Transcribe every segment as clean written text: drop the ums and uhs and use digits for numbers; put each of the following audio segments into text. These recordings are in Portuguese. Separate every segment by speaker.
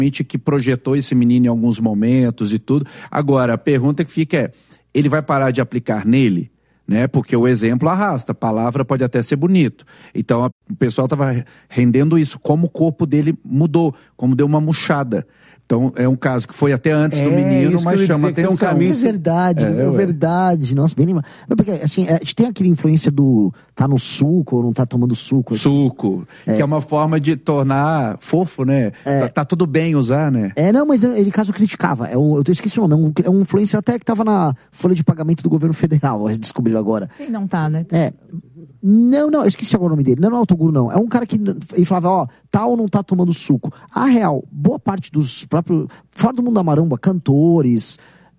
Speaker 1: que projetou esse menino em alguns momentos e tudo. Agora, a pergunta que fica é, ele vai parar de aplicar nele? Né? Porque o exemplo arrasta, a palavra pode até ser bonito. Então, o pessoal estava rendendo isso, como o corpo dele mudou, como deu uma murchada. Então, é um caso que foi até antes do menino, mas chama atenção.
Speaker 2: É verdade, é verdade. Nossa, bem lembrado. Porque, assim, a gente tem aquele influência do tá no suco ou não tá tomando suco.
Speaker 1: Suco, que é uma forma de tornar fofo, né? Tá tudo bem usar, né?
Speaker 2: Não, mas ele caso criticava. Eu esqueci o nome, é um influencer até que tava na folha de pagamento do governo federal, descobriram agora.
Speaker 3: Quem não tá, né?
Speaker 2: Não, eu esqueci agora o nome dele. Não é Autoguru, não. É um cara que ele falava, tá ou não tá tomando suco. A real, boa parte dos próprios, fora do mundo da maromba, cantores,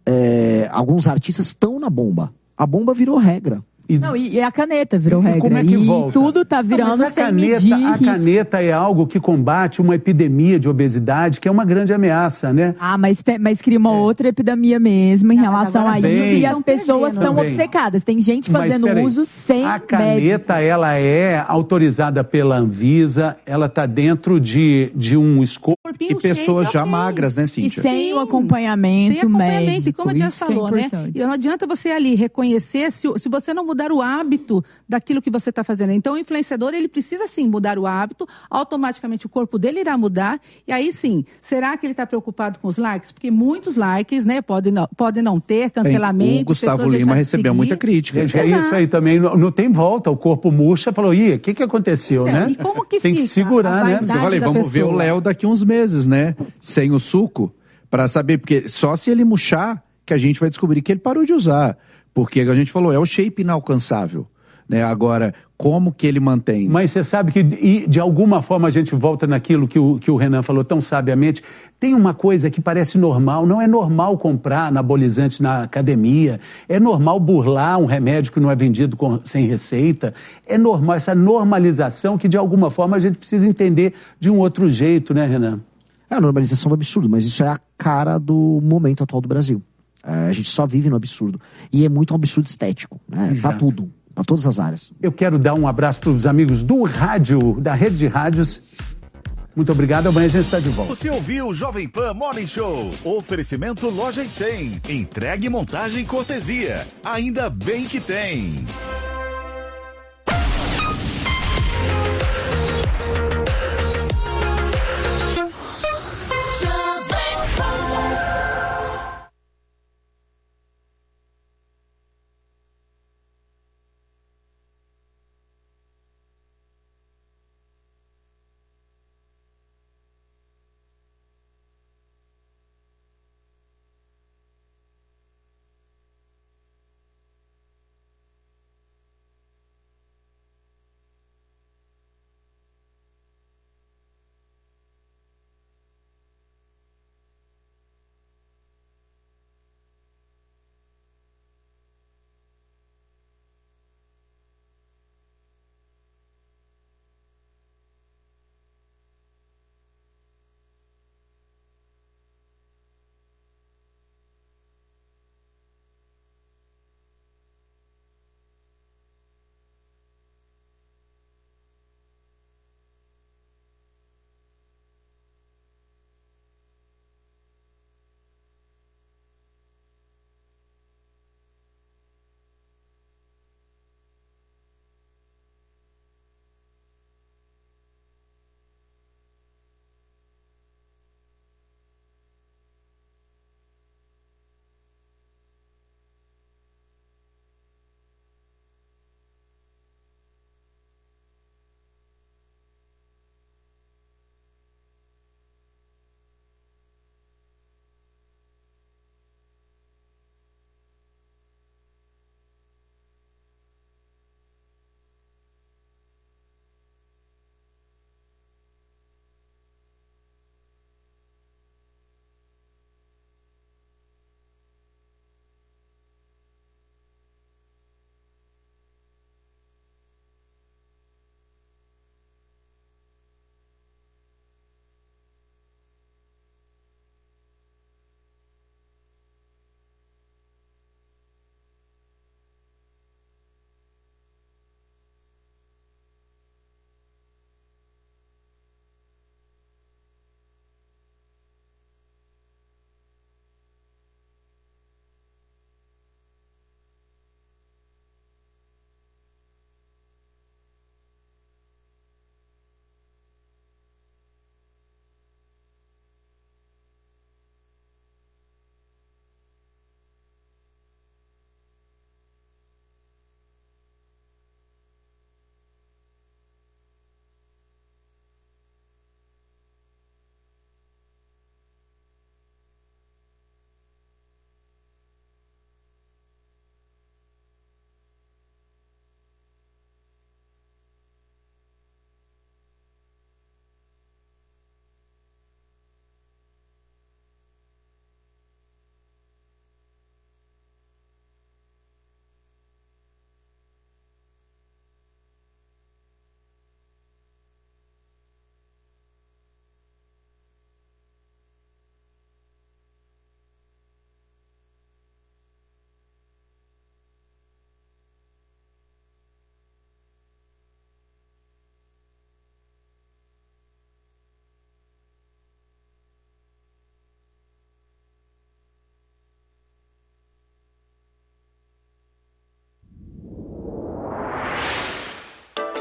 Speaker 2: alguns artistas estão na bomba. A bomba virou regra.
Speaker 3: Não, e a caneta virou regra.
Speaker 4: Como é que volta?
Speaker 3: Tudo tá virando sem medir
Speaker 4: A caneta é algo que combate uma epidemia de obesidade, que é uma grande ameaça, né?
Speaker 3: Mas cria uma outra epidemia mesmo em relação a isso. E as pessoas estão obcecadas. Tem gente fazendo uso sem
Speaker 4: A caneta, ela é autorizada pela Anvisa, ela tá dentro de um escopo.
Speaker 1: E pessoas já magras, né, Cíntia?
Speaker 3: E sem o acompanhamento médico.
Speaker 5: E como a Diana falou, né? E não adianta você ali reconhecer se você não mudar o hábito daquilo que você está fazendo. Então, o influenciador, ele precisa sim mudar o hábito, automaticamente o corpo dele irá mudar, e aí sim, será que ele está preocupado com os likes? Porque muitos likes, né, podem não ter, cancelamento.
Speaker 1: O Gustavo Lima recebeu muita crítica.
Speaker 4: Gente, isso aí também, não tem volta, o corpo murcha, falou, o que aconteceu, né?
Speaker 5: E como que
Speaker 4: tem que segurar, né?
Speaker 1: Eu falei, vamos ver o Léo daqui uns meses, né, sem o suco, para saber, porque só se ele murchar que a gente vai descobrir que ele parou de usar. Porque a gente falou, é o shape inalcançável. Né? Agora, como que ele mantém?
Speaker 4: Mas você sabe que, de alguma forma, a gente volta naquilo que o Renan falou tão sabiamente. Tem uma coisa que parece normal. Não é normal comprar anabolizante na academia. É normal burlar um remédio que não é vendido sem receita. É normal essa normalização que, de alguma forma, a gente precisa entender de um outro jeito, né, Renan?
Speaker 2: É a normalização do absurdo, mas isso é a cara do momento atual do Brasil. A gente só vive no absurdo. E é muito um absurdo estético, né? Pra tudo, pra todas as áreas.
Speaker 4: Eu quero dar um abraço para os amigos do rádio, da rede de rádios. Muito obrigado, amanhã a gente está de volta.
Speaker 6: Você ouviu o Jovem Pan Morning Show. Oferecimento Loja e 100. Entregue, montagem e cortesia. Ainda bem que tem.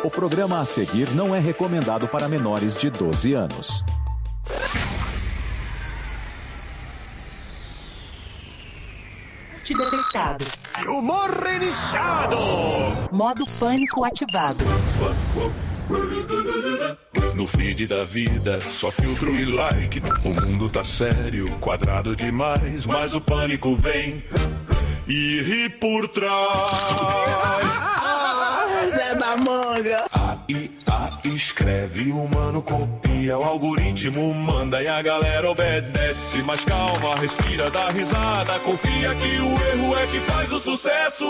Speaker 7: O programa a seguir não é recomendado para menores de 12 anos.
Speaker 8: Detectado.
Speaker 9: Humor iniciado.
Speaker 8: Modo pânico ativado.
Speaker 9: No feed da vida, só filtro e like. O mundo tá sério, quadrado demais. Mas o pânico vem e ri por trás.
Speaker 8: Zé da Manga.
Speaker 9: A IA escreve, o humano copia, o algoritmo manda e a galera obedece. Mas calma, respira, dá risada, confia que o erro é que faz o sucesso.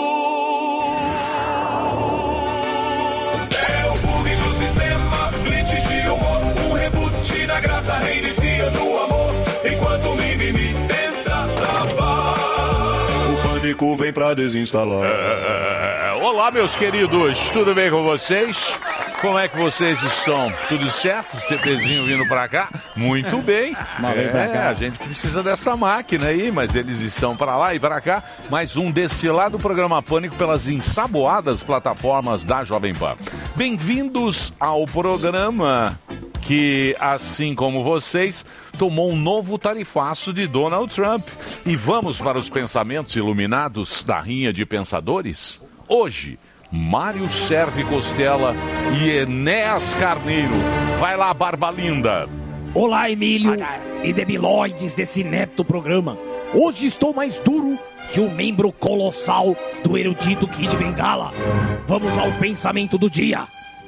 Speaker 9: É o bug do sistema, glitch de humor, um reboot na graça, reinicia no amor, enquanto o mimimi tenta travar. O pânico vem pra desinstalar.
Speaker 10: Olá, meus queridos, tudo bem com vocês? Como é que vocês estão? Tudo certo? O TPzinho vindo pra cá? Muito bem. A gente precisa dessa máquina aí, mas eles estão pra lá e pra cá. Mais um destilado programa Pânico pelas ensaboadas plataformas da Jovem Pan. Bem-vindos ao programa que, assim como vocês, tomou um novo tarifaço de Donald Trump. E vamos para os pensamentos iluminados da Rinha de Pensadores? Hoje, Mário Serve Costela e Enéas Carneiro. Vai lá, Barba Linda.
Speaker 11: Olá, Emílio e debiloides desse neto programa. Hoje estou mais duro que o membro colossal do erudito Kid Bengala. Vamos ao pensamento do dia.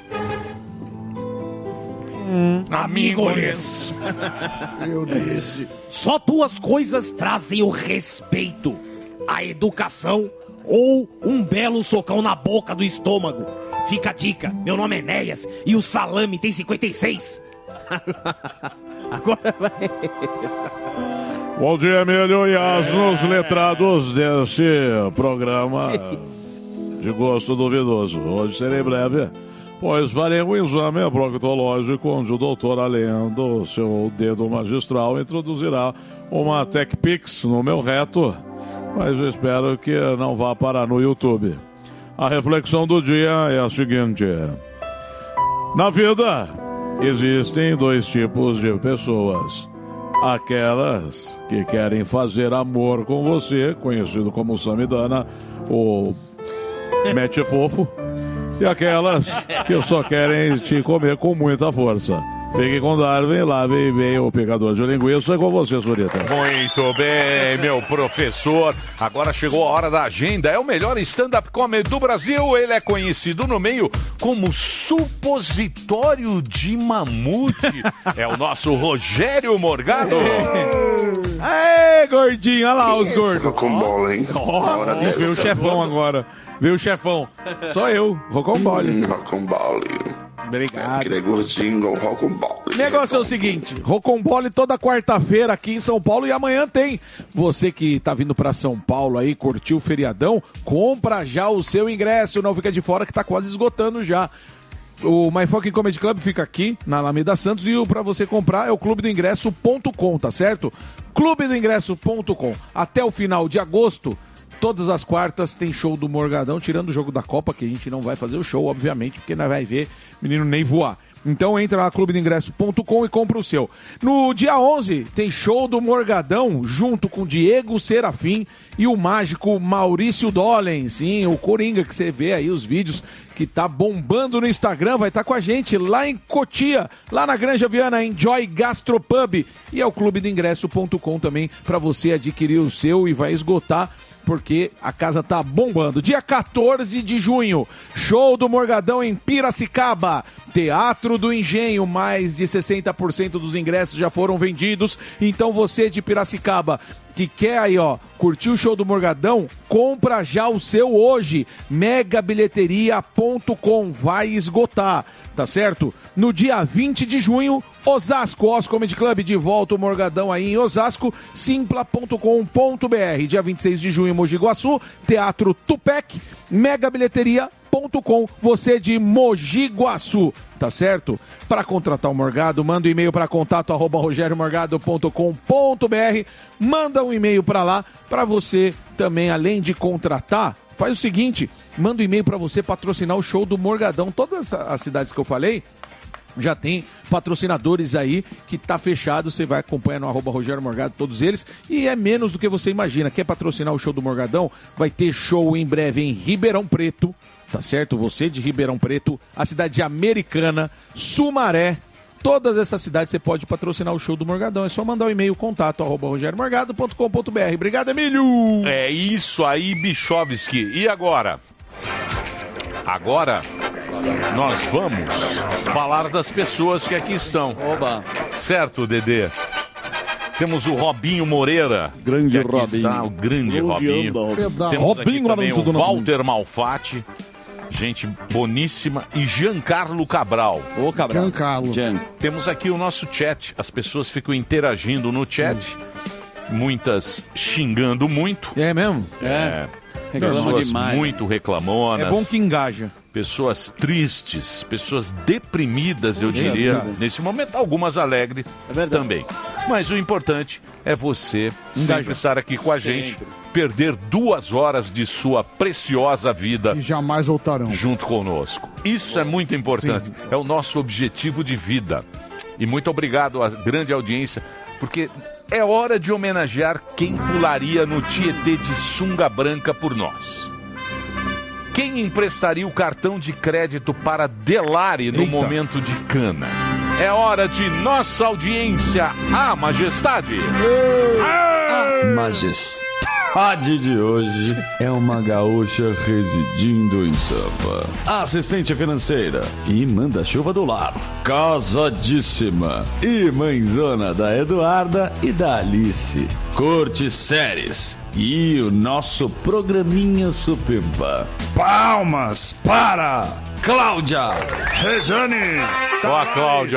Speaker 11: Amigos,
Speaker 9: Eu disse.
Speaker 11: só duas coisas trazem o respeito: a educação ou um belo socão na boca do estômago. Fica a dica, meu nome é Enéas e o salame tem 56. Agora vai.
Speaker 12: Bom dia, Emílio e os letrados desse programa de gosto duvidoso. Hoje serei breve, pois farei um exame proctológico onde o doutor, além do seu dedo magistral, introduzirá uma TechPix no meu reto, mas eu espero que não vá parar no YouTube. A reflexão do dia é a seguinte: na vida existem dois tipos de pessoas. Aquelas que querem fazer amor com você, conhecido como Samidana ou Mete Fofo, e aquelas que só querem te comer com muita força. Fique com Darwin, lá vem o picador de linguiça. É com você, Zurita.
Speaker 10: Muito bem, meu professor. Agora chegou a hora da agenda. É o melhor stand-up comedy do Brasil. Ele é conhecido no meio como supositório de mamute. É o nosso Rogério Morgado.
Speaker 12: Aê, gordinho. Olha lá os gordos.
Speaker 9: Com bola, hein?
Speaker 12: Veio o chefão agora. Veio o chefão. Só eu, Rocambole.
Speaker 9: Rocambole.
Speaker 12: Obrigado.
Speaker 9: Que é gordinho, Rocambole.
Speaker 12: O negócio é o seguinte: Rocambole toda quarta-feira aqui em São Paulo e amanhã tem. Você que tá vindo pra São Paulo aí, curtiu o feriadão, compra já o seu ingresso, não fica de fora que tá quase esgotando já. O My Fucking Comedy Club fica aqui, na Alameda Santos, e pra você comprar é o clubedoingresso.com, tá certo? clubedoingresso.com. Até o final de agosto, todas as quartas tem show do Morgadão, tirando o jogo da Copa, que a gente não vai fazer o show, obviamente, porque nós vai ver menino nem voar. Então entra lá, clubedoingresso.com, e compra o seu. No dia 11 tem show do Morgadão, junto com Diego Serafim e o mágico Maurício Dolen. Sim, o Coringa, que você vê aí os vídeos, que tá bombando no Instagram, vai estar com a gente lá em Cotia, lá na Granja Viana, Enjoy Gastropub. E é o clubedoingresso.com também, para você adquirir o seu, e vai esgotar, porque a casa tá bombando. Dia 14 de junho, show do Morgadão em Piracicaba, Teatro do Engenho, mais de 60% dos ingressos já foram vendidos. Então você de Piracicaba que quer aí, ó, curtir o show do Morgadão, compra já o seu hoje, megabilheteria.com, vai esgotar, tá certo? No dia 20 de junho, Osasco, Os Comedy Club, de volta o Morgadão aí em Osasco, simpla.com.br. Dia 26 de junho, Mogi Guaçu, Teatro Tupec, megabilheteria.com, você de Mogi Guaçu, tá certo? Para contratar o Morgado, manda um e-mail para contato@rogeriomorgado.com.br, manda um e-mail para lá, para você também, além de contratar, Faz o seguinte, manda um e-mail para você patrocinar o show do Morgadão. Todas as cidades que eu falei já tem patrocinadores aí que tá fechado, você vai acompanhar no @Rogério Morgado, todos eles, e é menos do que você imagina. Quer patrocinar o show do Morgadão? Vai ter show em breve em Ribeirão Preto, tá certo? Você de Ribeirão Preto, a cidade de Americana, Sumaré, todas essas cidades você pode patrocinar o show do Morgadão. É só mandar o e-mail contato @rogeriomorgado.com.br. Obrigado, Emílio!
Speaker 10: É isso aí, Bichovski. E agora? Agora nós vamos falar das pessoas que aqui estão. Oba. Certo, Dedê? Temos o Robinho Moreira.
Speaker 13: Grande
Speaker 10: que aqui
Speaker 13: Robinho.
Speaker 10: está, o grande Robinho. Temos
Speaker 12: Robinho,
Speaker 10: aqui também o
Speaker 12: do
Speaker 10: Walter Malfatti. Gente boníssima. E Giancarlo Cabral.
Speaker 13: Ô, Cabral.
Speaker 14: Giancarlo.
Speaker 10: Temos aqui o nosso chat. As pessoas ficam interagindo no chat. Muitas xingando muito.
Speaker 12: É mesmo?
Speaker 10: Pessoas
Speaker 13: Reclama demais.
Speaker 10: muito reclamonas.
Speaker 12: É bom que engaja.
Speaker 10: Pessoas tristes, pessoas deprimidas, eu diria. Nesse momento, algumas alegres também. Mas o importante é você sempre estar aqui com a gente, perder 2 horas de sua preciosa vida
Speaker 14: E jamais voltarão.
Speaker 10: junto conosco. Isso é muito importante. É o nosso objetivo de vida. E muito obrigado à grande audiência, porque é hora de homenagear quem pularia no Tietê de sunga branca por nós. Quem emprestaria o cartão de crédito para Delari no momento de cana? É hora de nossa audiência, a majestade.
Speaker 13: A majestade de hoje é uma gaúcha residindo em Sampa. Assistente financeira e manda-chuva do lar. Casadíssima e mãezona da Eduarda e da Alice. Curte séries e o nosso programinha Supimpa. Palmas para Cláudia Rejane.
Speaker 10: Ó a Cláudia.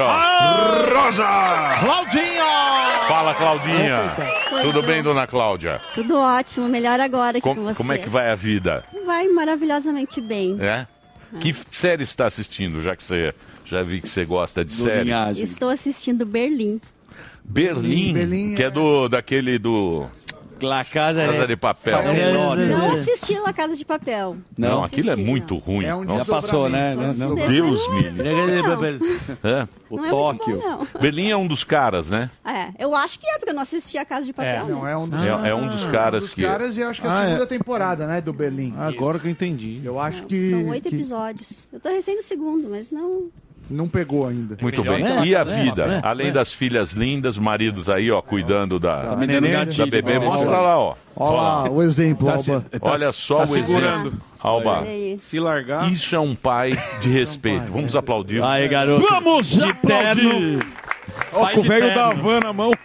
Speaker 13: Rosa.
Speaker 12: Claudinha!
Speaker 10: Fala, Claudinha.
Speaker 15: Sou
Speaker 10: Tudo
Speaker 15: eu.
Speaker 10: bem, dona Cláudia?
Speaker 15: Tudo ótimo, melhor agora aqui com você.
Speaker 10: Como é que vai a vida?
Speaker 15: Vai maravilhosamente bem.
Speaker 10: É? Que série está assistindo, já que você já vi que você gosta de série?
Speaker 15: Estou assistindo Berlim.
Speaker 10: Berlim, que é daquele do
Speaker 13: La Casa
Speaker 10: de Papel.
Speaker 15: Não assisti La Casa de Papel.
Speaker 10: Não, aquilo é muito ruim.
Speaker 13: Já passou, né?
Speaker 10: Deus me livre. O
Speaker 15: Não é
Speaker 10: Tóquio.
Speaker 15: muito bom, não.
Speaker 10: Berlim é um dos caras, né?
Speaker 15: Eu acho que é, porque eu não assisti A Casa de Papel.
Speaker 14: Não, é um dos,
Speaker 10: É um dos caras que...
Speaker 14: e eu acho que é a segunda temporada, né, do Berlim.
Speaker 12: Agora que eu entendi.
Speaker 14: Eu acho que...
Speaker 15: São 8 episódios. Eu tô recém no segundo, mas não...
Speaker 14: Não pegou ainda.
Speaker 10: Muito bem. E a vida? Além das filhas lindas, o marido tá aí, ó, cuidando da bebê. Mostra lá, ó.
Speaker 14: Olha lá o exemplo, Alba.
Speaker 10: Olha só o
Speaker 12: segurando.
Speaker 10: exemplo. Alba,
Speaker 12: Se largar.
Speaker 10: isso é um pai de respeito. Vamos aplaudir.
Speaker 13: Aí, garoto.
Speaker 12: Vamos aplaudir! Ó, com o velho da van na mão.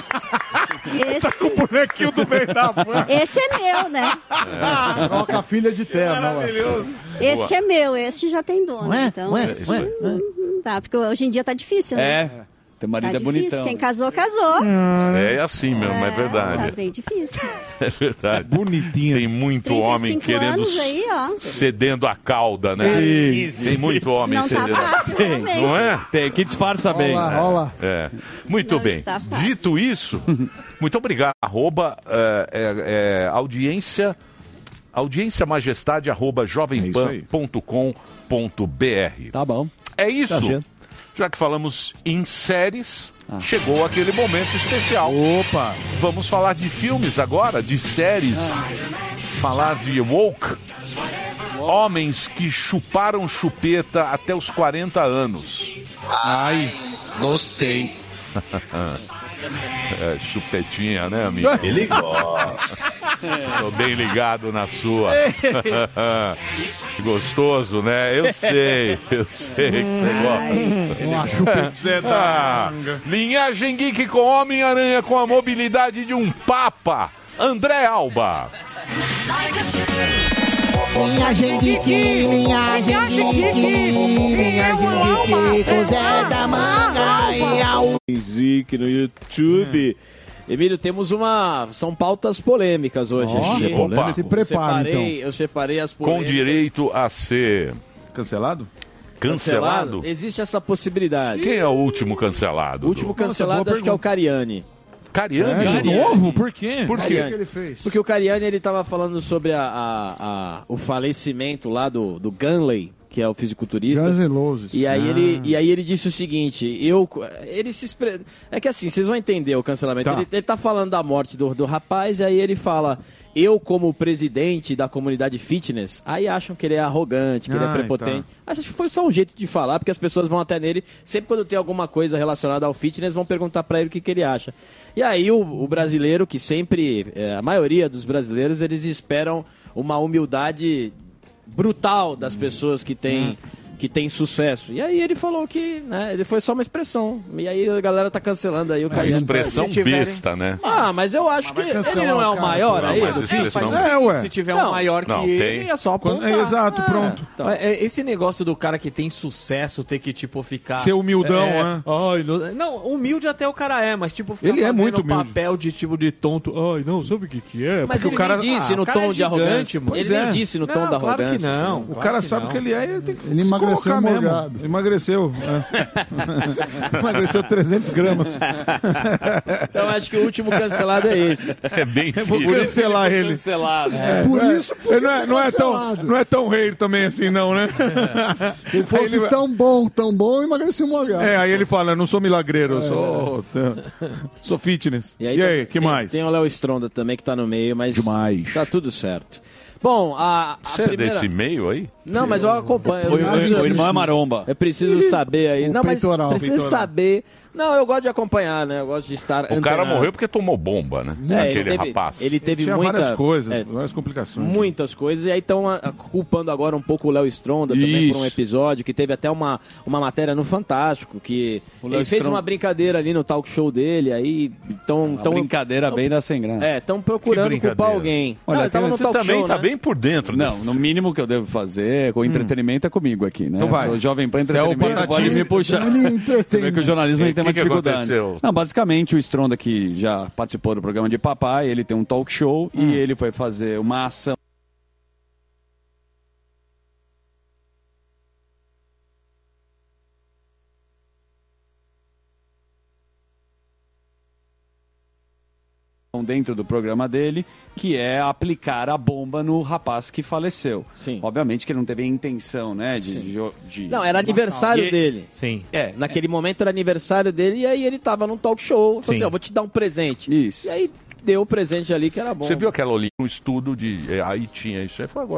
Speaker 12: Tá com o bonequinho do velho da van.
Speaker 15: Esse é meu, né?
Speaker 14: Coloca a filha de terno.
Speaker 12: Maravilhoso.
Speaker 15: Este é meu, este já tem dono. Então, tá, porque hoje em dia tá difícil, né?
Speaker 13: Teu marido
Speaker 15: Tá
Speaker 13: é
Speaker 15: difícil.
Speaker 13: bonitão.
Speaker 15: Quem casou, casou.
Speaker 10: É assim mesmo, é verdade.
Speaker 15: Tá bem difícil.
Speaker 10: É verdade.
Speaker 12: Bonitinho.
Speaker 10: Tem muito homem
Speaker 15: 35
Speaker 10: querendo
Speaker 15: anos aí, ó.
Speaker 10: cedendo a cauda, né? Tem muito homem
Speaker 15: Não tá
Speaker 10: cedendo.
Speaker 15: fácil, realmente.
Speaker 10: Não é?
Speaker 13: Tem, que disfarça bem.
Speaker 14: Olha lá.
Speaker 10: É. Muito
Speaker 15: Não
Speaker 10: bem.
Speaker 15: está fácil.
Speaker 10: Dito isso, muito obrigado. Audiênciamajestade @jovempan.com.br.
Speaker 13: Tá bom.
Speaker 10: É isso.
Speaker 13: Tá certo.
Speaker 10: Já que falamos em séries, chegou aquele momento especial.
Speaker 12: Opa!
Speaker 10: Vamos falar de filmes agora, de séries. Falar de Woke. Homens que chuparam chupeta até os 40 anos.
Speaker 13: Ai, gostei.
Speaker 10: Chupetinha, né, amigo?
Speaker 13: Ele gosta.
Speaker 10: Tô bem ligado na sua. Gostoso, né? Eu sei que você gosta.
Speaker 14: Uma chupetinha.
Speaker 10: Linhagem Geek com Homem-Aranha com a mobilidade de um papa. André Alba.
Speaker 2: Linhagem Geek, linhagem Geek, linhagem Geek, com Zé da Manga e ao...
Speaker 11: Geek no YouTube. Emílio, são pautas polêmicas hoje. aqui.
Speaker 10: Opa.
Speaker 14: Se prepara, então.
Speaker 11: Eu separei as
Speaker 10: Com
Speaker 11: polêmicas.
Speaker 10: direito a ser
Speaker 12: Cancelado?
Speaker 10: cancelado?
Speaker 11: Existe essa possibilidade.
Speaker 10: Quem é o último cancelado?
Speaker 11: O último
Speaker 10: Du?
Speaker 11: cancelado acho que é o Cariani.
Speaker 10: Cariani?
Speaker 12: De novo? Por quê?
Speaker 10: Por quê?
Speaker 14: O que ele fez?
Speaker 11: Porque o Cariani, ele tava falando sobre o falecimento lá do Gunley, que é o fisiculturista.
Speaker 14: Guns N' Roses.
Speaker 11: E aí ele disse o seguinte, é que assim, vocês vão entender o cancelamento.
Speaker 12: Tá.
Speaker 11: Ele tá falando da morte do rapaz, e aí ele fala, eu como presidente da comunidade fitness, aí acham que ele é arrogante, que ele é prepotente.
Speaker 12: Tá.
Speaker 11: Mas acho que foi só um jeito de falar, porque as pessoas vão até nele, sempre quando tem alguma coisa relacionada ao fitness, vão perguntar pra ele o que ele acha. E aí o brasileiro, que sempre, a maioria dos brasileiros, eles esperam uma humildade brutal das pessoas que têm sucesso. E aí ele falou que, né, ele foi só uma expressão. E aí a galera tá cancelando aí o Cariani.
Speaker 10: Expressão besta, né?
Speaker 11: Ah, mas eu acho que ele não é o maior aí do
Speaker 10: expressão...
Speaker 16: Se tiver um maior que ele, é só apontar.
Speaker 12: Exato, pronto.
Speaker 16: Então. Esse negócio do cara que tem sucesso ter que, tipo, ficar...
Speaker 12: Ser humildão, né?
Speaker 16: Ai, não, humilde até o cara é, mas, tipo, ficar
Speaker 12: ele é muito
Speaker 16: fazendo papel de, tipo, de tonto. Ai, não, sabe o que é?
Speaker 11: Mas ele nem disse no tom de arrogante, mano. Ele nem disse no tom da arrogância.
Speaker 16: Claro que não.
Speaker 12: O cara sabe o que ele é e ele tem que
Speaker 14: Ele emagreceu morgado.
Speaker 12: Emagreceu. Emagreceu 300 gramas.
Speaker 11: Então acho que o último cancelado é esse.
Speaker 10: É bem
Speaker 12: Vou cancelar ele.
Speaker 16: Cancelado.
Speaker 14: Por isso,
Speaker 12: Ele não é tão rei também assim, não, né?
Speaker 14: Se ele fosse tão bom, emagreceu morgado.
Speaker 12: Aí ele fala, eu não sou milagreiro, eu sou fitness. E aí, que mais?
Speaker 11: Tem o Léo Stronda também que tá no meio, mas
Speaker 12: demais.
Speaker 11: Tá tudo certo. Bom,
Speaker 10: Você é desse meio aí?
Speaker 11: Não, mas eu acompanho.
Speaker 13: O irmão é maromba.
Speaker 11: Eu preciso saber aí. Não, mas preciso saber. Não, eu gosto de acompanhar, né? Eu gosto de estar
Speaker 10: O cara morreu porque tomou bomba, né? Aquele rapaz.
Speaker 11: Ele teve
Speaker 12: Tinha várias coisas,
Speaker 11: é,
Speaker 12: várias complicações.
Speaker 11: Muitas coisas. E aí estão culpando agora um pouco o Léo Stronda também por um episódio, que teve até uma matéria no Fantástico, que ele fez uma brincadeira ali no talk show dele, aí então
Speaker 13: brincadeira bem da sem graça.
Speaker 11: Estão procurando culpar alguém.
Speaker 13: Olha,
Speaker 11: ele tava no
Speaker 10: Você
Speaker 11: talk
Speaker 10: também
Speaker 11: show,
Speaker 10: tá
Speaker 11: né?
Speaker 10: bem por dentro.
Speaker 13: Não, no mínimo que eu devo fazer com entretenimento é comigo aqui, né?
Speaker 12: Então vai.
Speaker 13: Sou Jovem Pan
Speaker 12: Você é o
Speaker 13: Entretenimento, pode me puxar. Você vê que o jornalismo a gente tem uma dificuldade.
Speaker 10: Aconteceu?
Speaker 13: Não, basicamente o Stronda, que já participou do programa de Papai, ele tem um talk show e ele foi fazer uma ação dentro do programa dele, que é aplicar a bomba no rapaz que faleceu.
Speaker 11: Sim.
Speaker 13: Obviamente que ele não teve a intenção, né?
Speaker 11: Não, era aniversário dele.
Speaker 16: Sim.
Speaker 11: Naquele momento era aniversário dele, e aí ele tava num talk show, falou assim, eu vou te dar um presente.
Speaker 13: Isso.
Speaker 11: E aí deu o presente ali que era bom.
Speaker 10: Você viu aquela ali, um estudo de... aí tinha isso, aí foi agora.